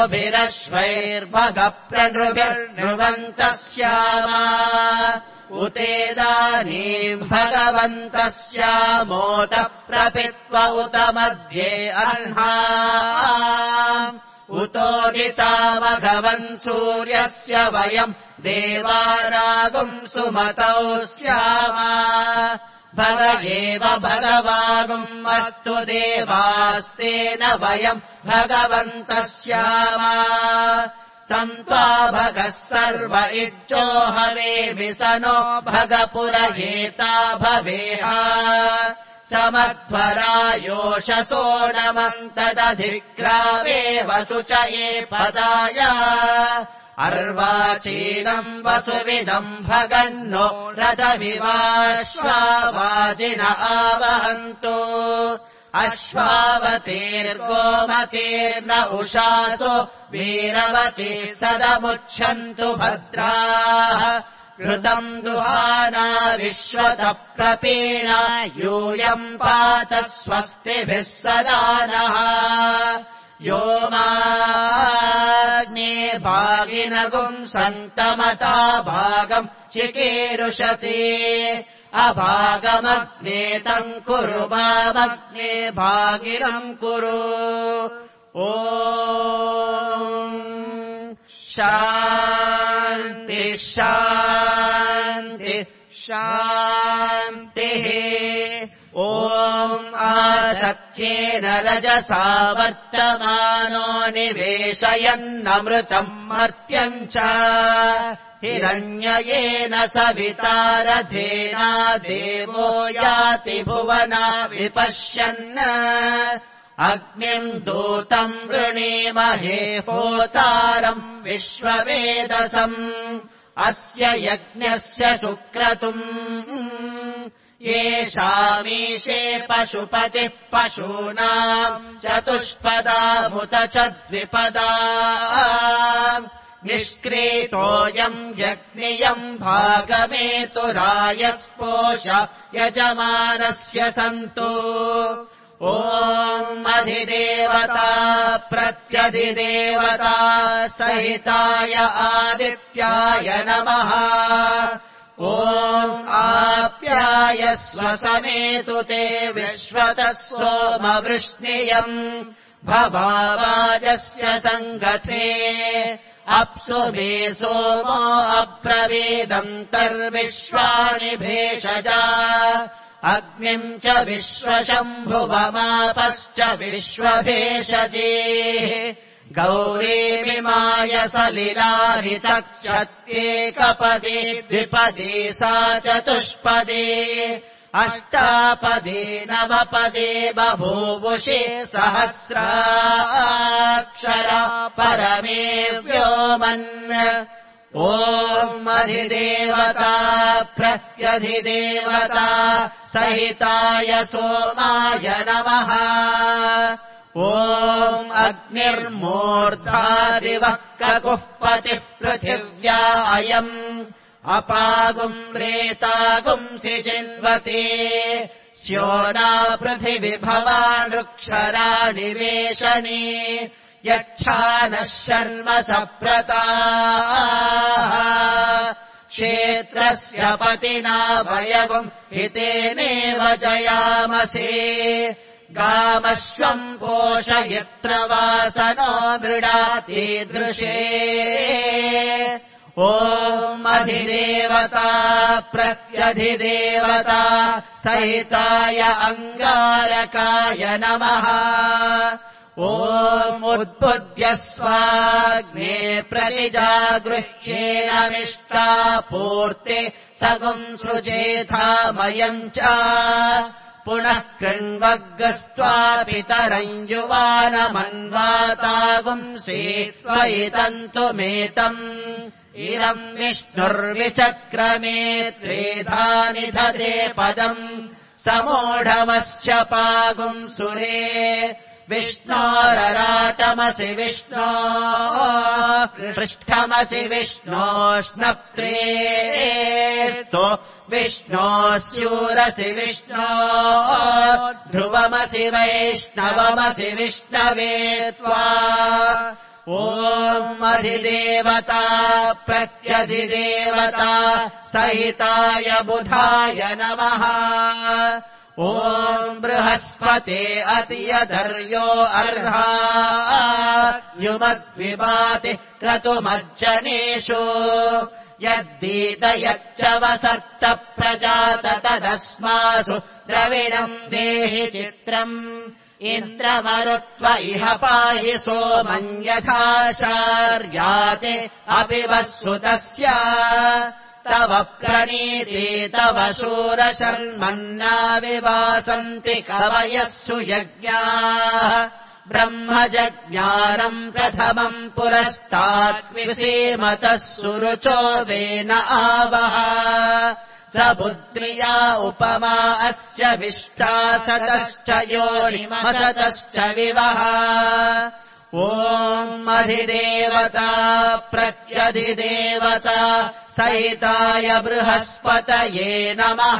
गोभिरश्वैर्भगप्रणृभिर्नृवन्तस्याम उतेदानीम् भगवन्तस्यामोत प्रपित्व उत मध्ये अह्ना उतोदितामघवन् सूर्यस्य वयम् देवानागुम् सुमतौ स्याम भग एव भगवागुम् अस्तु देवास्तेन वयम् भगवन्तः स्याम तन्त्वा भगः सर्व इज्जो हवेमि स नो भगपुरहेता भवेह समध्वरायोषसो नमन्तदधिग्रावे वसुचये पदाय अर्वाचीनम् वसुविदम् भगन्नो रथविवाश्वावाजिन आवहन्तु अश्वावतीर्गोमतीर्न उषासो वीरवती सदमुच्छन्तु भद्राः घृतम् दुहाना विश्वतः प्रपीणा यूयम् पात स्वस्तिभिः सदा नः यो माग्ने भागिनगुम् सन्तमता भागम् चिकीरुषति अभागमग्ने तम् कुरु मामग्ने भागिनम् कुरु ॐ शान्ति शान्ति शान्तिः ॐ आसख्येन रजसा वर्तमानो निवेशयन्नमृतम् मर्त्यम् च हिरण्ययेन सवितारथेना देवो याति भुवना विपश्यन् अग्निम् दूतम् वृणीमहे होतारम् विश्ववेदसम् अस्य यज्ञस्य सुक्रतुम् येषामीशे पशुपतिः पशूनाम् चतुष्पदामुत च द्विपदा निष्क्रीतोऽयम् यज्ञियम् भागमेतुरायस्पोष यजमानस्य सन्तु ॐ अधिदेवता प्रत्यधिदेवता सहिताय आदित्याय नमः ॐ आप्यायस्व समेतु ते विश्वतः सोमवृष्णियम् भवावाजस्य सङ्गते अप्सु मे सोमो अब्रवीदन्तर्विश्वानि भेषजा अग्निम् च विश्वशम्भुवमापश्च विश्वभेषजेः गौरीमिमाय सलिलारितक्षत्येकपदे द्विपदे सा चतुष्पदे अष्टापदे नवपदे बभूवुषे सहस्राक्षरा परमे व्योमन् ॐ अधिदेवता प्रत्यधिदेवता सहिताय सोमाय नमः ॐ अग्निर्मूर्धादिवः ककुः पतिः पृथिव्या अयम् अपागुम् रेतागुंसि चिन्वते स्योना पृथिविभवानृक्षरा निवेशने यच्छानः शर्म सप्रताः क्षेत्रस्य पतिना वयगुम् हितेनेव जयामसे गामश्वम् पोषयत्र वासनो मृडातीदृशे ॐ अधिदेवता प्रत्यधिदेवता सहिताय अङ्गारकाय नमः ॐ उद्बुद्ध्य स्वाग्ने प्रतिजागृह्येनमिष्टा पूर्ते सगुम् सृजेथामयम् च पुनः कृण्वग्गस्त्वा पितरम् युवानमन्वातागुंसे त्वयि तन्तुमेतम् इदम् विष्णुर्विचक्रमे त्रेधा निधते पदम् समूढमस्य पागुंसुरे विष्णोरराटमसि विष्णो पृष्ठमसि विष्णोष्णप्रेस्तो विष्णोस्यूरसि विष्णो ध्रुवमसि वैष्णवमसि विष्णवे त्वा ॐ अधिदेवता प्रत्यधिदेवता सहिताय बुधाय नमः ॐ बृहस्पते अतियधर्यो अर्हा युमद्विभाति क्रतुमज्जनेषु यद्दीत यच्च वसर्त प्रजात तदस्मासु द्रविणम् देहि चित्रम् इन्द्रमरुत्व इह पाहि सोमम् यथाचार्याते अपि वत्सुतस्य तव प्रणीते तव शूरशर्मन्ना विवासन्ति कवयस्सु यज्ञाः ब्रह्मजज्ञानम् प्रथमम् पुरस्ताद्विसीमतः सुरुचो वेन आवह स बुद्ध्या उपमा अस्य विष्टा सतश्च योनिमसतश्च विवह ॐ अधिदेवता प्रत्यधिदेवता सहिताय बृहस्पतये नमः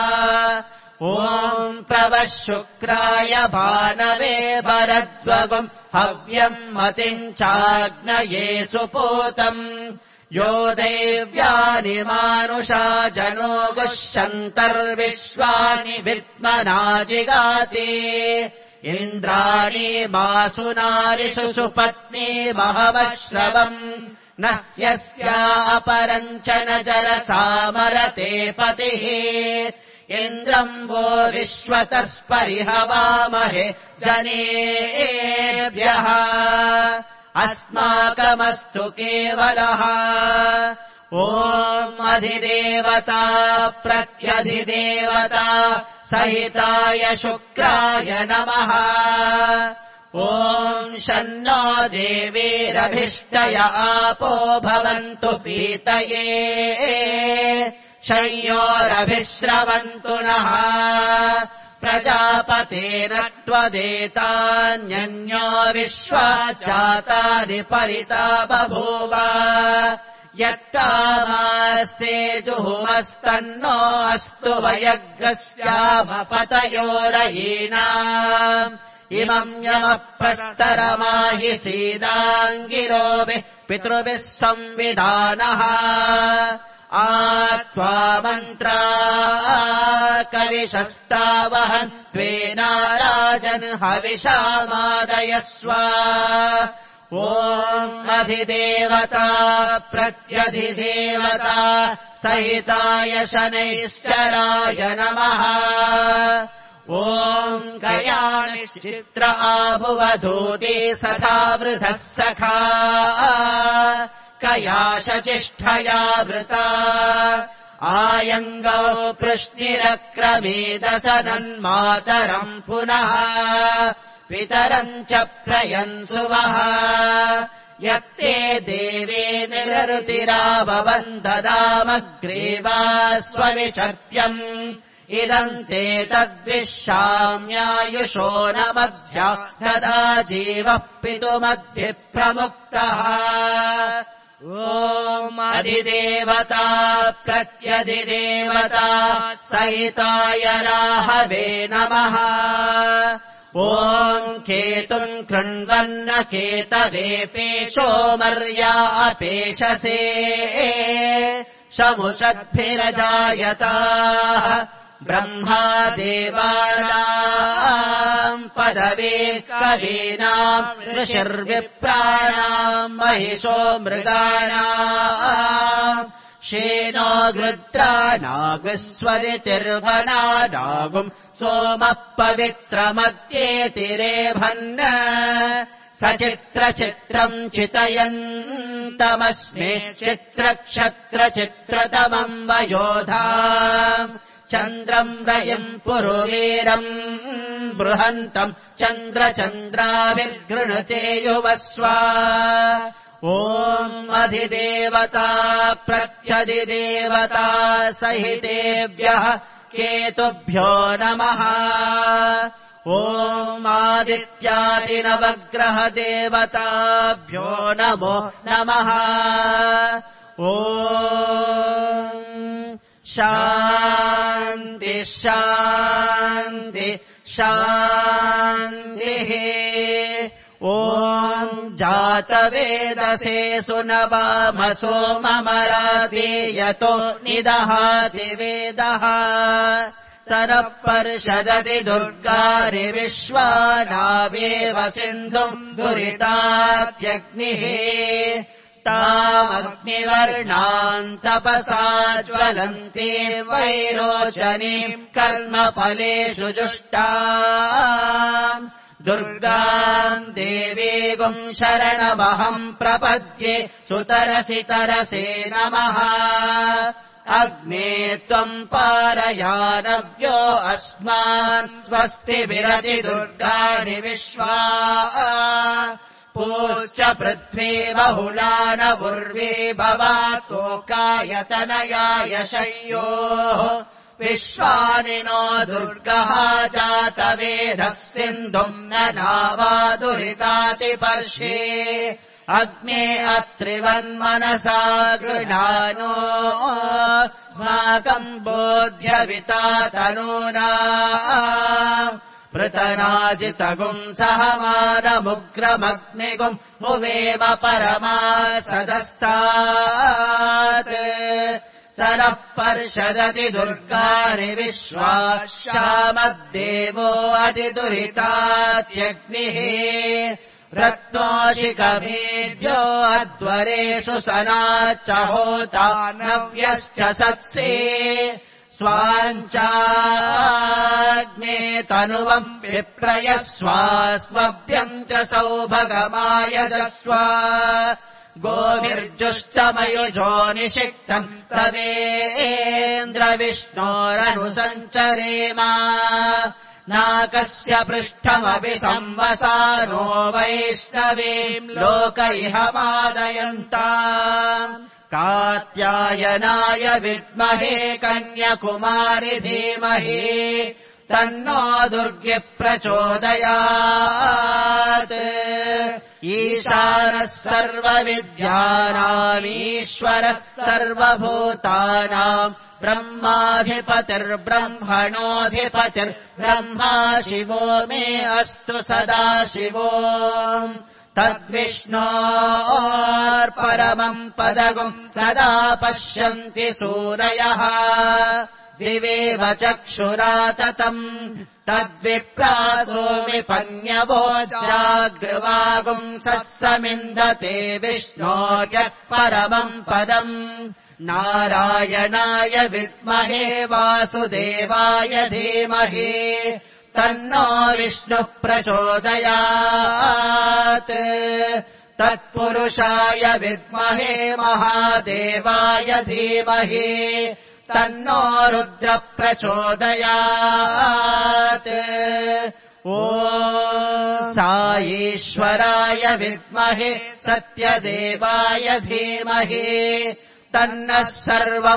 ॐ प्रवः शुक्राय भानवे भरद्वगुम् हव्यम् मतिम् चाग्नये सुपूतम् यो देव्यानि मानुषा जनो गुष्यन्तर्विश्वानि विद्मना जिगाति इन्द्राणि मासुनारिषु सुपत्नी महवश्रवम् न यस्या अपरम् च न जरसामरते पतिः इन्द्रम् वो विश्वतः परिहवामहे जनेभ्यः अस्माकमस्तु केवलः ॐ अधिदेवता प्रत्यधिदेवता सहिताय शुक्राय नमः ॐ शन्नो देवीरभिष्टय आपो भवन्तु पीतये शय्योरभिश्रवन्तु नः प्रजापतेन त्वदेतान्यन्यो विश्वा जातानि परिता बभूव यत्कामास्ते जुहुमस्तन्नो अस्तु वयग्रस्यामपतयोरयीनाम् इमम् यमप्रस्तरमाहि सीदाङ्गिरोभिः पितृभिः संविधानः त्वा मन्त्रा कविशस्तावहन् त्वेनाराजन् हविषामादयस्व ॐ अधिदेवता प्रत्यधिदेवता सहिताय शनैश्चराय नमः ॐ कयानिश्चित्र आभुवधूते सखा वृधः सखा कया शचिष्ठया वृता आयङ्गौ पृश्निरक्रमेदसनन्मातरम् पुनः पितरम् च प्रयन्सुवः यत्ते देवे निरृतिराववन्ददामग्रे वा स्वविचर्त्यम् इदम् ते तद्विश्याम्यायुषो न मध्या तदा जीवः पितुमद्भिः प्रमुक्तः ॐ अधिदेवता प्रत्यधिदेवता सहिताय राहवे नमः ॐ केतुम् कृण्वन्न केतवे पेशो मर्या अपेशसे शमुषद्भिरजायताः ब्रह्मा देवानाम् पदवे कवीनाम् ऋषिर्विप्राणाम् महिषो मृगाणाम् शेनो गृद्राणागस्वरितिर्वणानागुम् सोमः पवित्रमत्येतिरेभन्न सचित्रचित्रम् चितयन्तमस्मे चित्रक्षत्रचित्रतमम् वयोधा चन्द्रम् रयिम् पुरुवीरम् बृहन्तम् चन्द्रचन्द्राविर्गृणते युवस्वा ॐ अधिदेवता प्रत्यधिदेवता सहितेभ्यः केतुभ्यो नमः ॐ आदित्यादिनवग्रहदेवताभ्यो नमो नमः ॐ शान्ति शान्ति शान्तिः ॐ जातवेदसे सुनवामसो ममरादेयतो निदहाति वेदः सरः पर्षदति दुर्गारि विश्वानावेव सिन्धुम् दुरितात्यग्निः तामग्निवर्णाम् तपसा ज्वलन्ति वैरोचनीम् कर्मफलेषु जुष्टाम् दुर्गाम् देवीगुम् शरणमहम् प्रपद्ये सुतरसि तरसे नमः अग्ने त्वम् पारयानव्यो अस्मान् स्वस्ति विरति दुर्गाणि विश्वा पूश्च पृथ्वी बहुलानवुर्वी भवातोकायतनयाय शय्योः विश्वानि नो दुर्गः जातवेदः सिन्धुम् न नावादुरितातिपर्षे अग्ने अत्रिवन्मनसा गृह्णानो स्माकम् बोध्यविता तनूना पृतनाजितगुम् सहमानमुग्रमग्निगुम् हुवेम परमासदस्तात् सरः पर्षदति दुर्गाणि विश्वा श्यामद्देवो अतिदुरितात्यग्निः रत्नोशिखमेभ्यो अध्वरेषु सनाच्च होता नव्यश्च सत्से स्वाञ्चाग्ने तनुवम् विप्रयस्वा स्वभ्यम् च सौभगमायजस्व गोभिर्जुश्च मयुजो निषिक्तम् तवेन्द्रविष्णोरनुसञ्चरेम नाकस्य पृष्ठमपि संवसानो वैष्णवीम् लोक इह मादयन्ता कात्यायनाय विद्महे कन्याकुमारि धीमहि तन्नो दुर्गे प्रचोदयात् ईशानः सर्वविद्यानामीश्वरः सर्वभूतानाम् ब्रह्माधिपतिर्ब्रह्मणोऽधिपतिर्ब्रह्मा शिवो मे अस्तु सदा शिवो तद्विष्णोर्परमम् पदगुम् सदा पश्यन्ति सूरयः दिवेव चक्षुरा ततम् तद्विप्रासो विपन्यवोचाग्रवागुम् समिन्धते विष्णोर्यः परमम् पदम् नारायणाय विद्महे वासुदेवाय धीमहि तन्नो विष्णुः प्रचोदयात् तत्पुरुषाय विद्महे महादेवाय धीमहि तन्नो रुद्रः प्रचोदयात् ॐ साईश्वराय विद्महे सत्यदेवाय धीमहि तन्नः सर्वः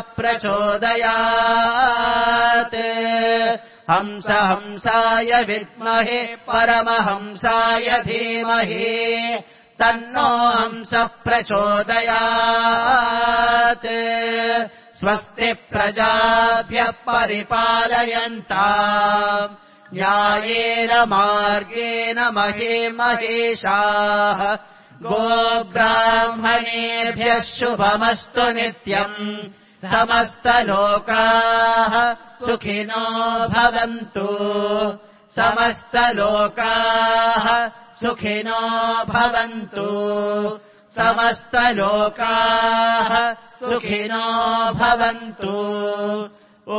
प्रचोदयात् हंसाय विद्महे परमहंसाय धीमहि तन्नो हंसः प्रचोदयात् स्वस्ति प्रजाभ्यः परिपालयन्ताम् न्यायेन मार्गेण महेशाः गोब्राह्मणेभ्यः शुभमस्तु नित्यम् समस्तलोकाः सुखिनो भवन्तु समस्तलोकाः सुखिनो भवन्तु समस्तलोकाः सुखिनो भवन्तु ॐ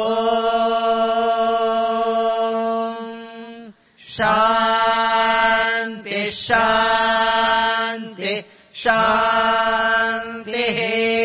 शान्ति शान्ति शान्तिः